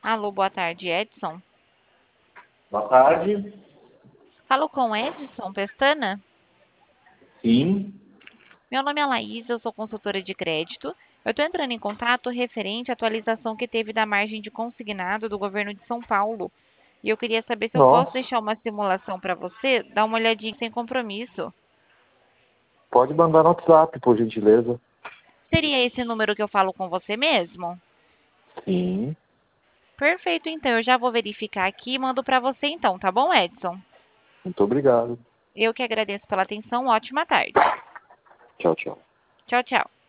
Alô, boa tarde, Edson. Boa tarde. Falo com Edson Pestana? Sim. Meu nome é Laís, eu sou consultora de crédito. Eu estou entrando em contato referente à atualização que teve da margem de consignado do governo de São Paulo. E eu queria saber se eu posso Nossa, deixar uma simulação para você, dar uma olhadinha sem compromisso. pode mandar no WhatsApp, por gentileza. Seria esse número que eu falo com você mesmo? Sim. Perfeito, então eu já vou verificar aqui e mando para você então, tá bom, Edson? Muito obrigado. Eu que agradeço pela atenção, ótima tarde. Tchau, tchau. Tchau, tchau.